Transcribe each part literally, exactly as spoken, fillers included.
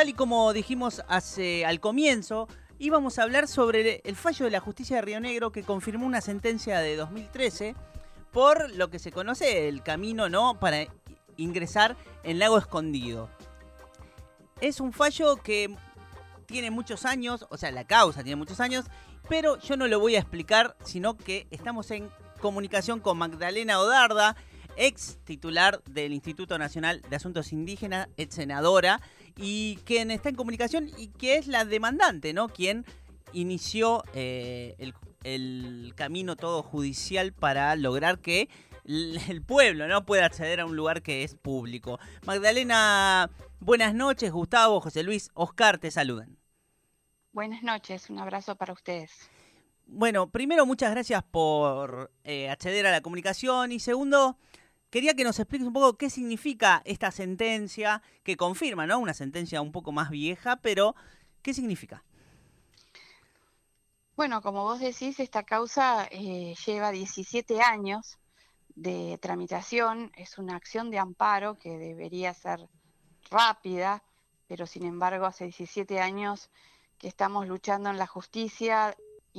tal y como dijimos hace, al comienzo, íbamos a hablar sobre el fallo de la justicia de Río Negro que confirmó una sentencia de dos mil trece por lo que se conoce el camino, ¿no?, para ingresar en Lago Escondido. Es un fallo que tiene muchos años, o sea, la causa tiene muchos años, pero yo no lo voy a explicar, sino que estamos en comunicación con Magdalena Odarda, ex titular del Instituto Nacional de Asuntos Indígenas, ex senadora, y quien está en comunicación y que es la demandante, ¿no?, quien inició eh, el, el camino todo judicial para lograr que el pueblo no pueda acceder a un lugar que es público. Magdalena, buenas noches. Gustavo, José Luis, Oscar te saludan. Buenas noches, un abrazo para ustedes. Bueno, primero, muchas gracias por eh, acceder a la comunicación y segundo, quería que nos expliques un poco qué significa esta sentencia que confirma, ¿no?, una sentencia un poco más vieja, pero ¿qué significa? Bueno, como vos decís, esta causa eh, lleva diecisiete años de tramitación, es una acción de amparo que debería ser rápida, pero sin embargo hace diecisiete años que estamos luchando en la justicia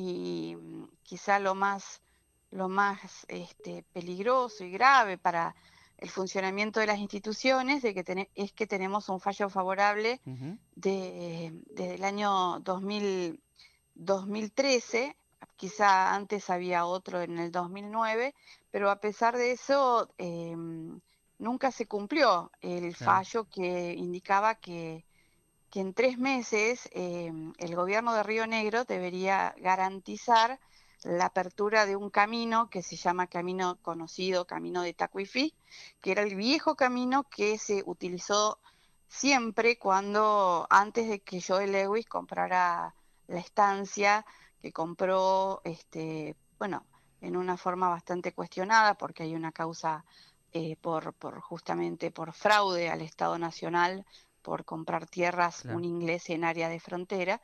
y mm, quizá lo más, lo más este, peligroso y grave para el funcionamiento de las instituciones de que ten- es que tenemos un fallo favorable Uh-huh. de, desde el año dos mil dos mil trece, quizá antes había otro en el dos mil nueve, pero a pesar de eso eh, nunca se cumplió el Claro. fallo que indicaba que, que en tres meses eh, el gobierno de Río Negro debería garantizar la apertura de un camino que se llama camino conocido, camino de Tacuifí, que era el viejo camino que se utilizó siempre cuando, antes de que Joe Lewis comprara la estancia que compró, este, bueno, en una forma bastante cuestionada, porque hay una causa eh, por, por justamente por fraude al Estado Nacional, por comprar tierras un Claro. inglés en área de frontera.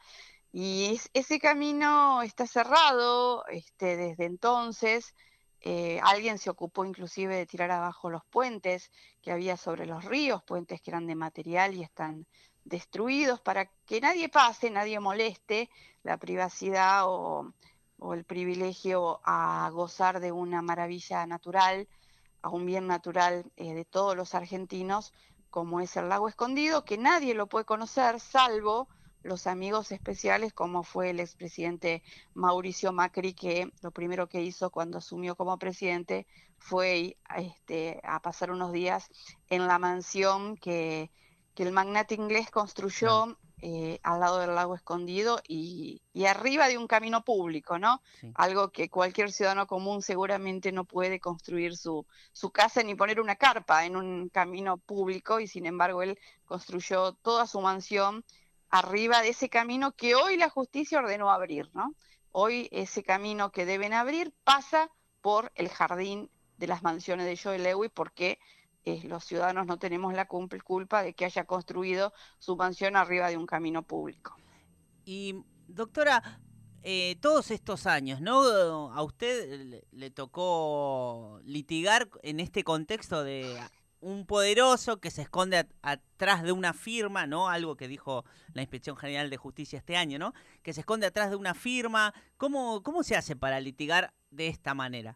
Y es, ese camino está cerrado este, desde entonces. Eh, alguien se ocupó inclusive de tirar abajo los puentes que había sobre los ríos, puentes que eran de material y están destruidos para que nadie pase, nadie moleste la privacidad o, o el privilegio a gozar de una maravilla natural, a un bien natural eh, de todos los argentinos, como es el lago Escondido, que nadie lo puede conocer salvo los amigos especiales, como fue el expresidente Mauricio Macri, que lo primero que hizo cuando asumió como presidente fue este, a pasar unos días en la mansión que, que el magnate inglés Claro. construyó eh, al lado del lago Escondido y, y arriba de un camino público, ¿no? Sí. Algo que cualquier ciudadano común seguramente no puede construir su, su casa ni poner una carpa en un camino público, y sin embargo él construyó toda su mansión arriba de ese camino que hoy la justicia ordenó abrir, ¿no? Hoy ese camino que deben abrir pasa por el jardín de las mansiones de Joe Lewis, porque eh, los ciudadanos no tenemos la culpa de que haya construido su mansión arriba de un camino público. Y doctora, eh, todos estos años, ¿no? A usted le, le tocó litigar en este contexto de un poderoso que se esconde at- atrás de una firma, ¿no? Algo que dijo la Inspección General de Justicia este año, ¿no? Que se esconde atrás de una firma. ¿Cómo, cómo se hace para litigar de esta manera?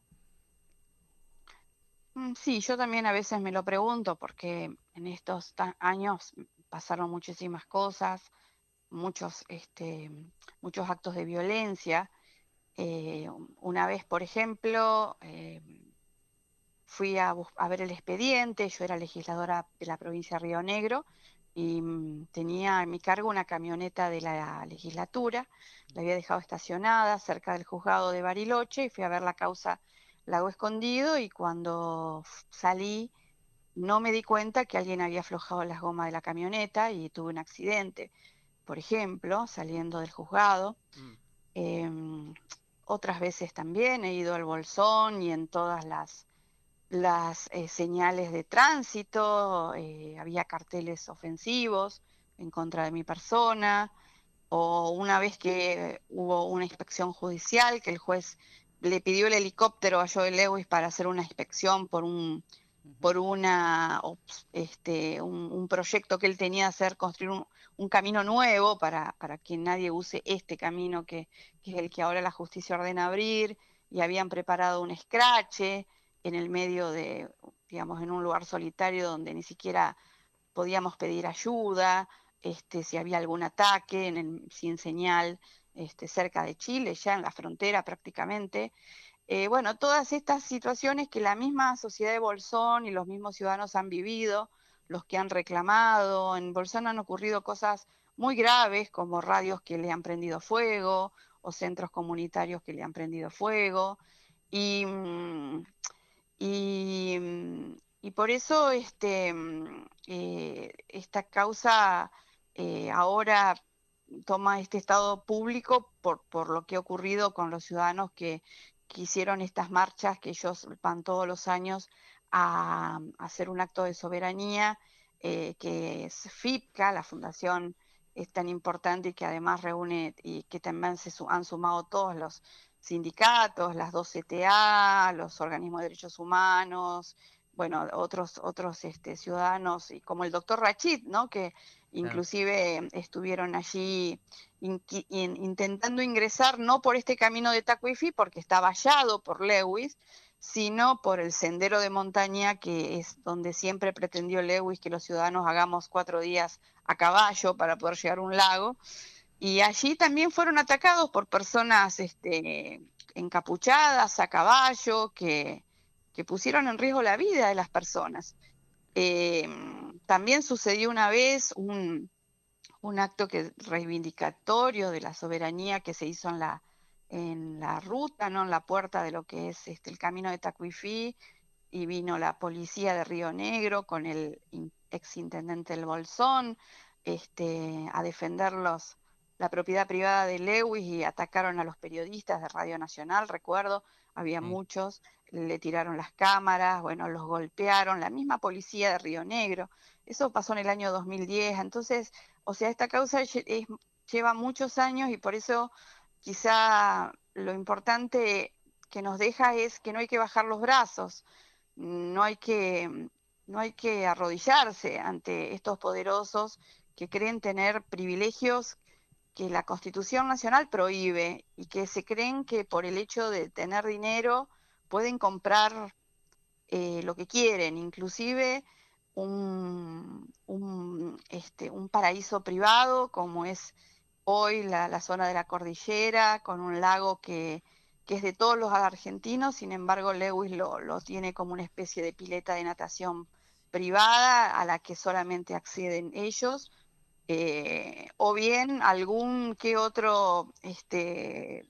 Mm, Sí, yo también a veces me lo pregunto porque en estos ta- años pasaron muchísimas cosas, muchos, este, muchos actos de violencia. Eh, una vez, por ejemplo, eh, fui a, bus- a ver el expediente. Yo era legisladora de la provincia de Río Negro y mm, tenía a mi cargo una camioneta de la legislatura. La había dejado estacionada cerca del juzgado de Bariloche y fui a ver la causa Lago Escondido, y cuando f- salí no me di cuenta que alguien había aflojado las gomas de la camioneta y tuve un accidente, por ejemplo, saliendo del juzgado. Mm. Em, Otras veces también he ido al Bolsón y en todas las, las eh, señales de tránsito eh, había carteles ofensivos en contra de mi persona, o una vez que hubo una inspección judicial, que el juez le pidió el helicóptero a Joe Lewis para hacer una inspección por un, por una, este, un, un proyecto que él tenía de hacer, construir un, un camino nuevo para, para que nadie use este camino que, que es el que ahora la justicia ordena abrir, y habían preparado un escrache en el medio de, digamos, en un lugar solitario donde ni siquiera podíamos pedir ayuda, este, si había algún ataque en el, sin señal, este, cerca de Chile, ya en la frontera prácticamente. Eh, bueno, todas estas situaciones que la misma sociedad de Bolsón y los mismos ciudadanos han vivido, los que han reclamado. En Bolsón han ocurrido cosas muy graves, como radios que le han prendido fuego, o centros comunitarios que le han prendido fuego, y, y, y por eso este, eh, esta causa eh, ahora toma este estado público por, por lo que ha ocurrido con los ciudadanos que, que hicieron estas marchas, que ellos van todos los años a, a hacer un acto de soberanía, eh, que es FIPCA, la fundación es tan importante y que además reúne, y que también se su, han sumado todos los sindicatos, las dos C T A, los organismos de derechos humanos, bueno, otros, otros este, ciudadanos, y como el doctor Rachid, ¿no? Que Claro. inclusive estuvieron allí in, in, intentando ingresar no por este camino de Tacuifi, porque está vallado por Lewis, sino por el sendero de montaña, que es donde siempre pretendió Lewis que los ciudadanos hagamos cuatro días a caballo para poder llegar a un lago. Y allí también fueron atacados por personas este, encapuchadas a caballo, que, que pusieron en riesgo la vida de las personas. Eh, también sucedió una vez un, un acto que reivindicatorio de la soberanía que se hizo en la, en la ruta, ¿no? En la puerta de lo que es este, el camino de Tacuifí, y vino la policía de Río Negro con el exintendente del Bolsón este, a defenderlos, la propiedad privada de Lewis, y atacaron a los periodistas de Radio Nacional, recuerdo, había Sí. muchos, le tiraron las cámaras, bueno, los golpearon, la misma policía de Río Negro. Eso pasó en el año dos mil diez, entonces, o sea, esta causa es, lleva muchos años, y por eso quizá lo importante que nos deja es que no hay que bajar los brazos, no hay que, no hay que arrodillarse ante estos poderosos que creen tener privilegios que la Constitución Nacional prohíbe, y que se creen que por el hecho de tener dinero pueden comprar eh, lo que quieren, inclusive un, un, este, un paraíso privado como es hoy la, la zona de la cordillera, con un lago que, que es de todos los argentinos. Sin embargo, Lewis lo, lo tiene como una especie de pileta de natación privada a la que solamente acceden ellos, eh, o bien algún que otro este,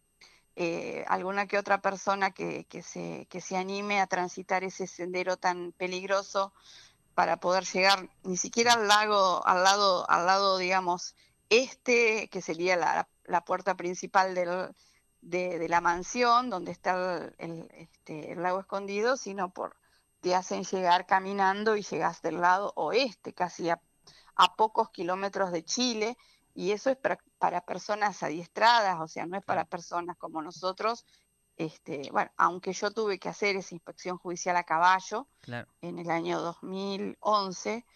eh, alguna que otra persona que, que, se, que se anime a transitar ese sendero tan peligroso para poder llegar ni siquiera al lago, al lado, al lado, digamos, este, que sería la, la puerta principal del, de, de la mansión, donde está el, el, este, el lago escondido, sino por te hacen llegar caminando y llegas del lado oeste, casi a, a pocos kilómetros de Chile, y eso es para, para personas adiestradas, o sea, no es para Claro. personas como nosotros. Este, bueno, aunque yo tuve que hacer esa inspección judicial a caballo Claro. en el año dos mil once,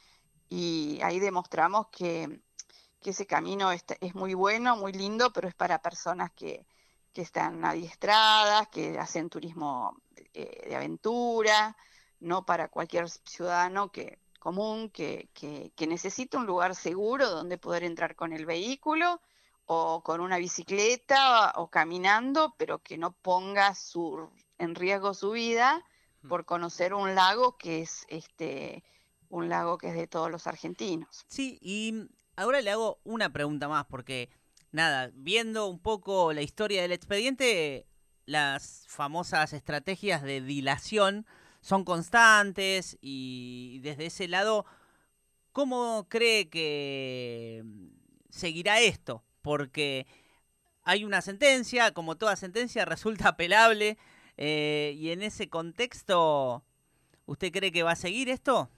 y ahí demostramos que, que ese camino es, es muy bueno, muy lindo, pero es para personas que, que están adiestradas, que hacen turismo eh, de aventura, no para cualquier ciudadano que, común que, que, que necesita un lugar seguro donde poder entrar con el vehículo o con una bicicleta o caminando, pero que no ponga su, en riesgo su vida por conocer un lago que es este un lago que es de todos los argentinos. Sí, y ahora le hago una pregunta más, porque nada, viendo un poco la historia del expediente, las famosas estrategias de dilación son constantes, y desde ese lado, ¿cómo cree que seguirá esto? Porque hay una sentencia, como toda sentencia, resulta apelable, eh, y en ese contexto, ¿usted cree que va a seguir esto?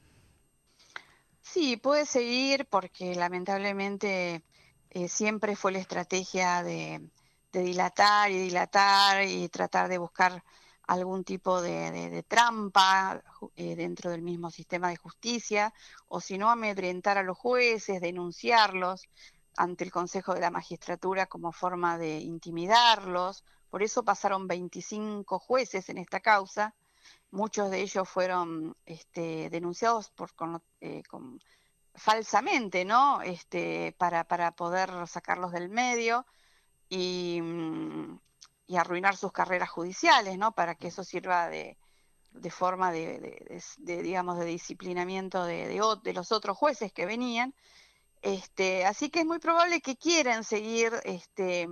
Sí, puede seguir porque lamentablemente eh, siempre fue la estrategia de, de dilatar y dilatar y tratar de buscar algún tipo de, de, de trampa eh, dentro del mismo sistema de justicia, o si no, amedrentar a los jueces, denunciarlos ante el Consejo de la Magistratura como forma de intimidarlos. Por eso pasaron veinticinco jueces en esta causa. Muchos de ellos fueron este, denunciados por, con, eh, con, falsamente, ¿no? Este, para, para poder sacarlos del medio y, y arruinar sus carreras judiciales, ¿no? Para que eso sirva de, de forma de, de, de, de, digamos, de disciplinamiento de, de, de los otros jueces que venían. Este, así que es muy probable que quieran seguir este,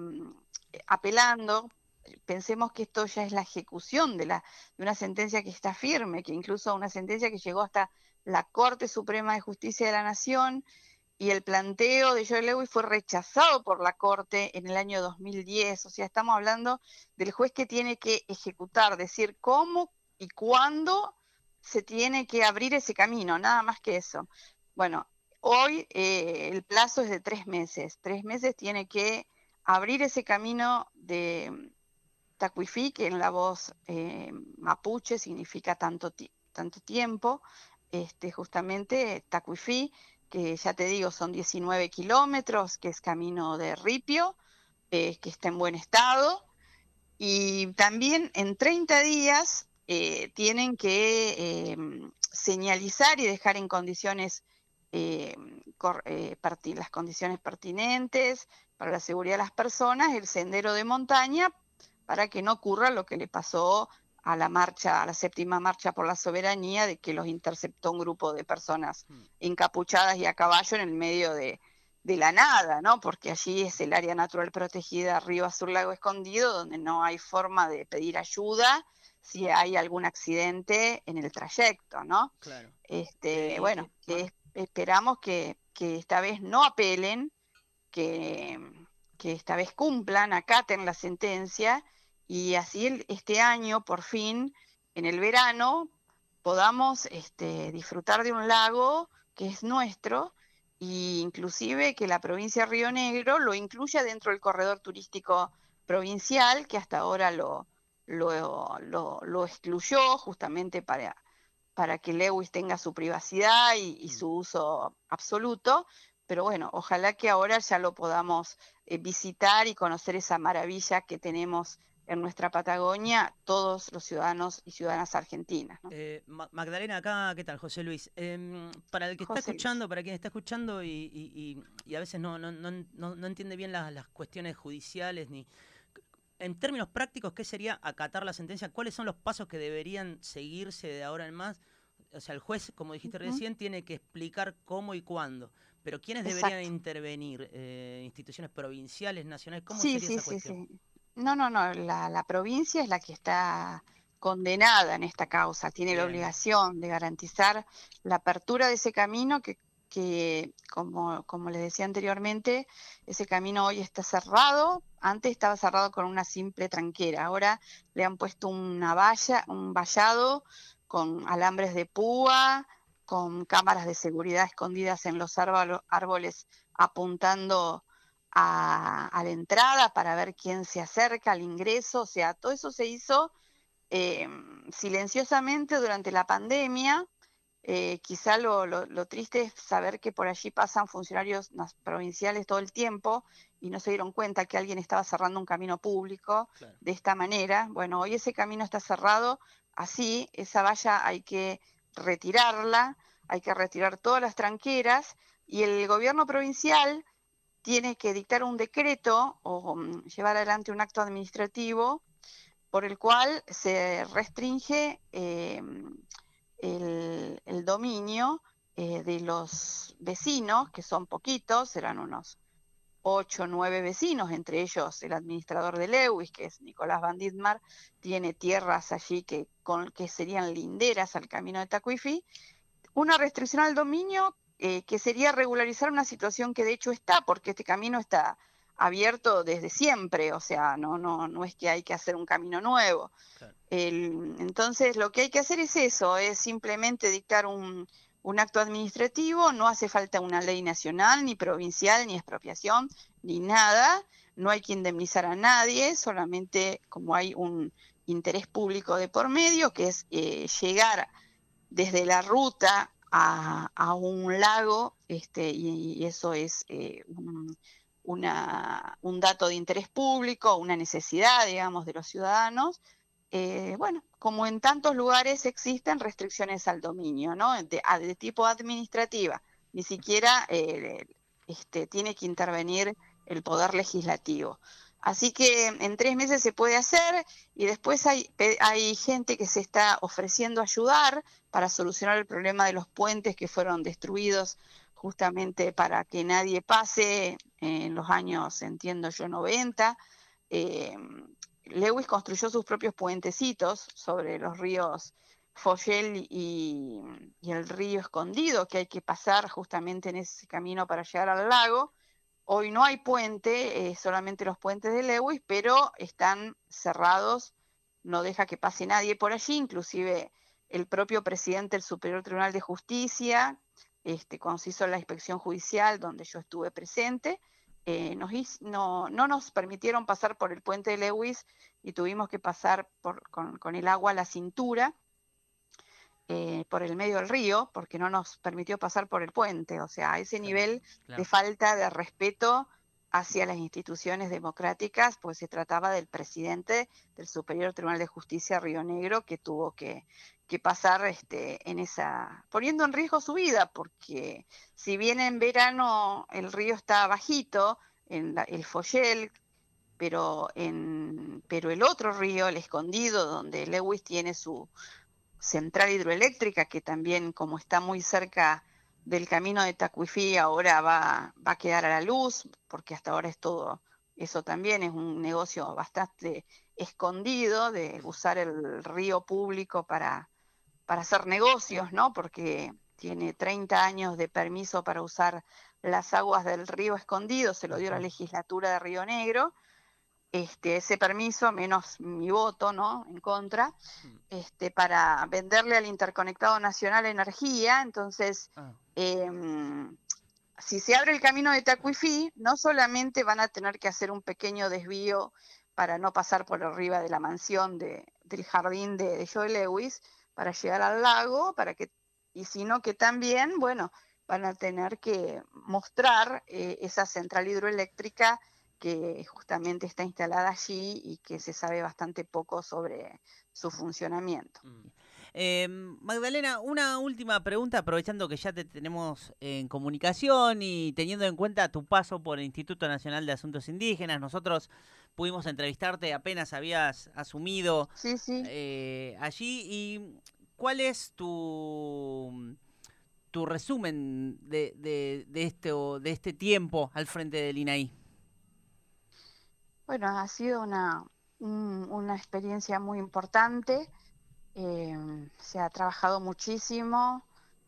apelando. Pensemos que esto ya es la ejecución de, la, de una sentencia que está firme, que incluso una sentencia que llegó hasta la Corte Suprema de Justicia de la Nación, y el planteo de Joe Lewis fue rechazado por la Corte en el año dos mil diez. O sea, estamos hablando del juez que tiene que ejecutar, decir cómo y cuándo se tiene que abrir ese camino, nada más que eso. Bueno, hoy eh, el plazo es de tres meses. Tres meses tiene que abrir ese camino de Tacuifí, que en la voz eh, mapuche significa tanto, tanto tiempo. Este, justamente Tacuifí, que ya te digo son diecinueve kilómetros, que es camino de ripio, eh, que está en buen estado, y también en treinta días eh, tienen que eh, señalizar y dejar en condiciones eh, cor, eh, las condiciones pertinentes para la seguridad de las personas, el sendero de montaña, para que no ocurra lo que le pasó a la marcha, a la séptima marcha por la soberanía, de que los interceptó un grupo de personas encapuchadas y a caballo en el medio de, de la nada, ¿no? Porque allí es el área natural protegida Río Azul Lago Escondido, donde no hay forma de pedir ayuda si hay algún accidente en el trayecto, ¿no? Claro. Este, eh, bueno, eh, eh, esperamos que, que esta vez no apelen, que, que esta vez cumplan, acaten la sentencia, y así el, este año, por fin, en el verano, podamos este, disfrutar de un lago que es nuestro, e inclusive que la provincia de Río Negro lo incluya dentro del corredor turístico provincial, que hasta ahora lo, lo, lo, lo excluyó justamente para, para que Lewis tenga su privacidad y, y su uso absoluto. Pero bueno, ojalá que ahora ya lo podamos eh, visitar y conocer esa maravilla que tenemos en nuestra Patagonia, todos los ciudadanos y ciudadanas argentinas, ¿no? Eh, Magdalena, acá, ¿qué tal? José Luis. Eh, para el que José está escuchando, Luis. para quien está escuchando y, y, y, y a veces no, no, no, no, no entiende bien las, las cuestiones judiciales, ni en términos prácticos, ¿qué sería acatar la sentencia? ¿Cuáles son los pasos que deberían seguirse de ahora en más? O sea, el juez, como dijiste uh-huh. recién, tiene que explicar cómo y cuándo. Pero ¿quiénes Exacto. deberían intervenir? Eh, ¿Instituciones provinciales, nacionales? ¿Cómo sí, sería sí, esa sí, cuestión? Sí. No, no, no. La, la provincia es la que está condenada en esta causa. Tiene Bien. la obligación de garantizar la apertura de ese camino que, que como, como les decía anteriormente, ese camino hoy está cerrado. Antes estaba cerrado con una simple tranquera. Ahora le han puesto una valla, un vallado con alambres de púa, con cámaras de seguridad escondidas en los árboles apuntando a, a la entrada para ver quién se acerca al ingreso. O sea, todo eso se hizo eh, silenciosamente durante la pandemia. Eh, quizá lo, lo, lo triste es saber que por allí pasan funcionarios provinciales todo el tiempo y no se dieron cuenta que alguien estaba cerrando un camino público claro. de esta manera. Bueno, hoy ese camino está cerrado así, esa valla hay que retirarla, hay que retirar todas las tranqueras, y el gobierno provincial tiene que dictar un decreto o um, llevar adelante un acto administrativo por el cual se restringe eh, el, el dominio eh, de los vecinos, que son poquitos, serán unos ocho o nueve vecinos, entre ellos el administrador de Lewis, que es Nicolás Van Dittmar, tiene tierras allí que, con, que serían linderas al camino de Tacuifí. Una restricción al dominio eh, que sería regularizar una situación que de hecho está, porque este camino está abierto desde siempre, o sea, no, no, no es que hay que hacer un camino nuevo. Claro. El, entonces lo que hay que hacer es eso, es simplemente dictar un, un acto administrativo, no hace falta una ley nacional, ni provincial, ni expropiación, ni nada, no hay que indemnizar a nadie, solamente como hay un interés público de por medio, que es eh, llegar desde la ruta a, a un lago, este, y, y eso es eh, un, una, un dato de interés público, una necesidad, digamos, de los ciudadanos. Eh, bueno, como en tantos lugares existen restricciones al dominio, ¿no? De, de tipo administrativa, ni siquiera eh, este, tiene que intervenir el poder legislativo. Así que en tres meses se puede hacer y después hay, hay gente que se está ofreciendo ayudar para solucionar el problema de los puentes que fueron destruidos justamente para que nadie pase en los años, entiendo yo, noventa. Eh, Lewis construyó sus propios puentecitos sobre los ríos Foyel y, y el río Escondido, que hay que pasar justamente en ese camino para llegar al lago. Hoy no hay puente, eh, solamente los puentes de Lewis, pero están cerrados, no deja que pase nadie por allí, inclusive el propio presidente del Superior Tribunal de Justicia, este, cuando se hizo la inspección judicial, donde yo estuve presente, eh, nos, no, no nos permitieron pasar por el puente de Lewis y tuvimos que pasar por, con, con el agua a la cintura, eh, por el medio del río, porque no nos permitió pasar por el puente. O sea, a ese Claro, nivel claro. de falta de respeto hacia las instituciones democráticas, pues se trataba del presidente del Superior Tribunal de Justicia Río Negro, que tuvo que, que pasar este, en esa, poniendo en riesgo su vida, porque si bien en verano el río está bajito, en la, el Foyel, pero, en, pero el otro río, el Escondido, donde Lewis tiene su central hidroeléctrica, que también, como está muy cerca del camino de Tacuifí, ahora va, va a quedar a la luz, porque hasta ahora es todo, eso también es un negocio bastante escondido, de usar el río público para, para hacer negocios, ¿no? Porque tiene treinta años de permiso para usar las aguas del río Escondido, se lo dio la legislatura de Río Negro. Este, ese permiso, menos mi voto, ¿no?, en contra, este, para venderle al Interconectado Nacional energía. Entonces, Ah. eh, si se abre el camino de Tacuifí, no solamente van a tener que hacer un pequeño desvío para no pasar por arriba de la mansión de, del jardín de, de Joe Lewis para llegar al lago, para que, y sino que también, bueno, van a tener que mostrar eh, esa central hidroeléctrica que justamente está instalada allí y que se sabe bastante poco sobre su funcionamiento. Eh, Magdalena, una última pregunta, aprovechando que ya te tenemos en comunicación y teniendo en cuenta tu paso por el Instituto Nacional de Asuntos Indígenas. Nosotros pudimos entrevistarte apenas habías asumido Sí, sí. eh, allí. ¿Y cuál es tu, tu resumen de, de, de, este, de este tiempo al frente del I N A I? Bueno, ha sido una, un, una experiencia muy importante. Eh, se ha trabajado muchísimo.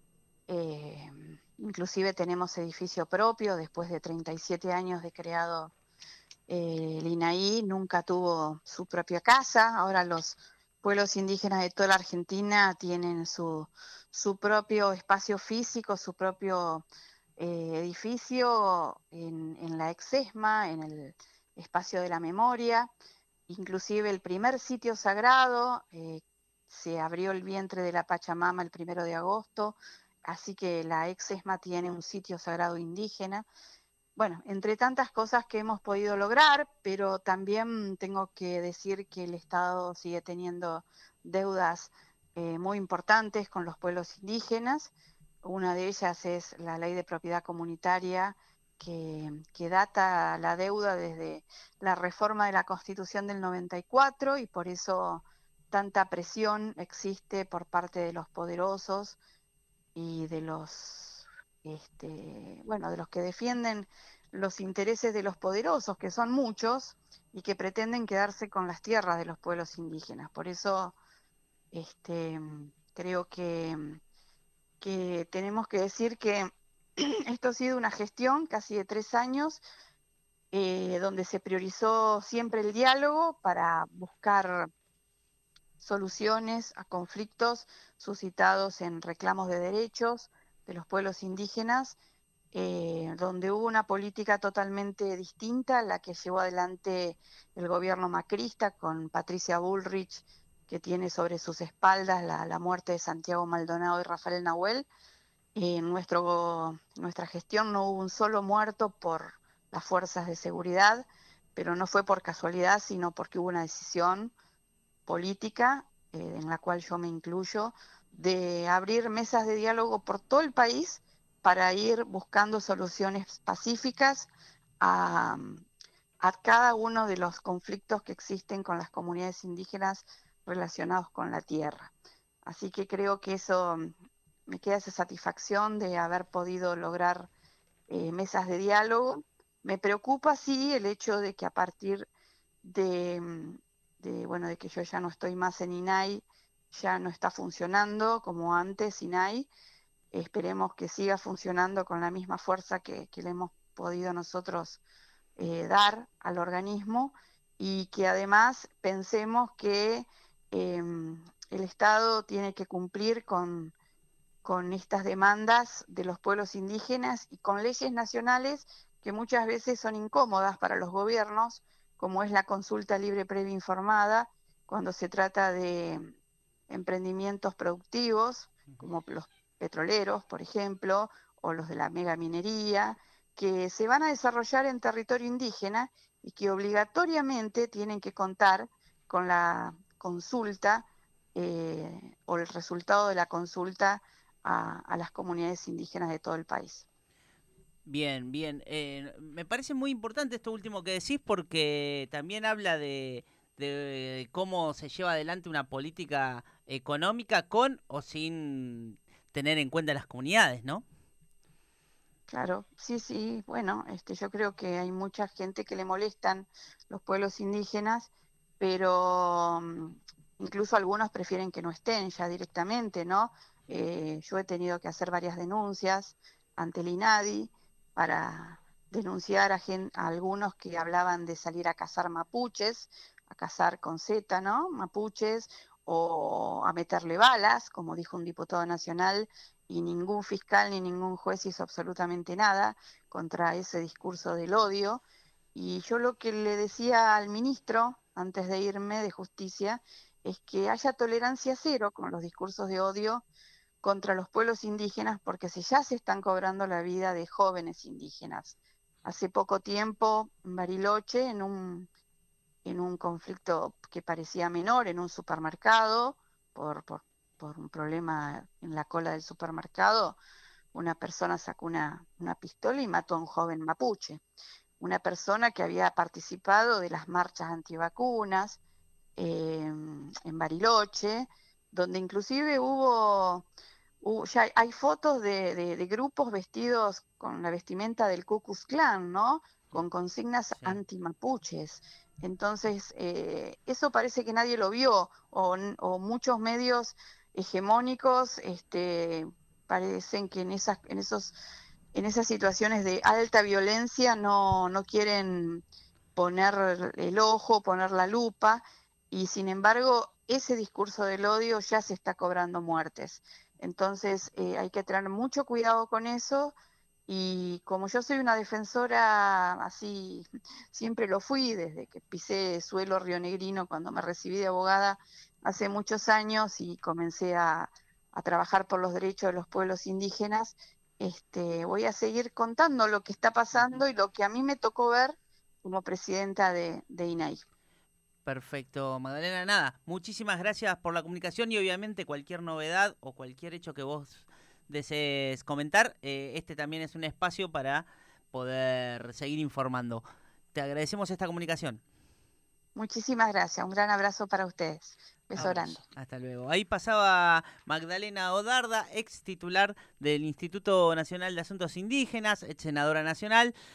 Eh, inclusive tenemos edificio propio después de treinta y siete años de creado. Eh, el I N A I nunca tuvo su propia casa. Ahora los pueblos indígenas de toda la Argentina tienen su, su propio espacio físico, su propio eh, edificio en, en la Exesma, en el espacio de la memoria. Inclusive el primer sitio sagrado, eh, se abrió el vientre de la Pachamama el primero de agosto, así que la Exesma tiene un sitio sagrado indígena. Bueno, entre tantas cosas que hemos podido lograr, pero también tengo que decir que el Estado sigue teniendo deudas eh, muy importantes con los pueblos indígenas. Una de ellas es la ley de propiedad comunitaria, que, que data la deuda desde la reforma de la Constitución del noventa y cuatro, y por eso tanta presión existe por parte de los poderosos y de los, este, bueno, de los que defienden los intereses de los poderosos, que son muchos, y que pretenden quedarse con las tierras de los pueblos indígenas. Por eso este, creo que, que tenemos que decir que esto ha sido una gestión casi de tres años, eh, donde se priorizó siempre el diálogo para buscar soluciones a conflictos suscitados en reclamos de derechos de los pueblos indígenas, eh, donde hubo una política totalmente distinta a la que llevó adelante el gobierno macrista con Patricia Bullrich, que tiene sobre sus espaldas la, la muerte de Santiago Maldonado y Rafael Nahuel. En nuestro, nuestra gestión no hubo un solo muerto por las fuerzas de seguridad, pero no fue por casualidad, sino porque hubo una decisión política, eh, en la cual yo me incluyo, de abrir mesas de diálogo por todo el país para ir buscando soluciones pacíficas a, a cada uno de los conflictos que existen con las comunidades indígenas relacionados con la tierra. Así que creo que eso me queda esa satisfacción de haber podido lograr eh, mesas de diálogo. Me preocupa, sí, el hecho de que a partir de, de, bueno, de que yo ya no estoy más en INAI, ya no está funcionando como antes INAI. Esperemos que siga funcionando con la misma fuerza que, que le hemos podido nosotros eh, dar al organismo, y que además pensemos que eh, el Estado tiene que cumplir con, con estas demandas de los pueblos indígenas y con leyes nacionales que muchas veces son incómodas para los gobiernos, como es la consulta libre previa informada, cuando se trata de emprendimientos productivos, como los petroleros, por ejemplo, o los de la megaminería, que se van a desarrollar en territorio indígena y que obligatoriamente tienen que contar con la consulta eh, o el resultado de la consulta a, a las comunidades indígenas de todo el país. Bien, bien. Eh, me parece muy importante esto último que decís porque también habla de, de cómo se lleva adelante una política económica con o sin tener en cuenta las comunidades, ¿no? Claro, sí, sí, bueno, este, yo creo que hay mucha gente que le molestan los pueblos indígenas, pero um, incluso algunos prefieren que no estén ya directamente, ¿no? Eh, yo he tenido que hacer varias denuncias ante el INADI para denunciar a, gen, a algunos que hablaban de salir a cazar mapuches, a cazar con Z, ¿no? Mapuches, o a meterle balas, como dijo un diputado nacional, y ningún fiscal ni ningún juez hizo absolutamente nada contra ese discurso del odio. Y yo lo que le decía al ministro, antes de irme, de Justicia, es que haya tolerancia cero con los discursos de odio contra los pueblos indígenas, porque si ya se están cobrando la vida de jóvenes indígenas. Hace poco tiempo, en Bariloche, en un, en un conflicto que parecía menor, en un supermercado, por, por, por un problema en la cola del supermercado, una persona sacó una, una pistola y mató a un joven mapuche, una persona que había participado de las marchas antivacunas eh, en Bariloche, donde inclusive hubo, hubo ya hay, hay fotos de, de, de, grupos vestidos con la vestimenta del Ku Klux Klan, ¿no? Con consignas Sí. anti-mapuches. Entonces, eh, eso parece que nadie lo vio, o, o muchos medios hegemónicos este, parecen que en esas, en esos, en esas situaciones de alta violencia no, no quieren poner el ojo, poner la lupa, y sin embargo ese discurso del odio ya se está cobrando muertes. Entonces eh, hay que tener mucho cuidado con eso, y como yo soy una defensora, así siempre lo fui desde que pisé suelo rionegrino cuando me recibí de abogada hace muchos años y comencé a, a trabajar por los derechos de los pueblos indígenas, este, voy a seguir contando lo que está pasando y lo que a mí me tocó ver como presidenta de, de INAI. Perfecto, Magdalena. Nada, muchísimas gracias por la comunicación y obviamente cualquier novedad o cualquier hecho que vos desees comentar, eh, este también es un espacio para poder seguir informando. Te agradecemos esta comunicación. Muchísimas gracias, un gran abrazo para ustedes. Beso grande. Abrazo. Hasta luego. Ahí pasaba Magdalena Odarda, ex titular del Instituto Nacional de Asuntos Indígenas, ex senadora nacional.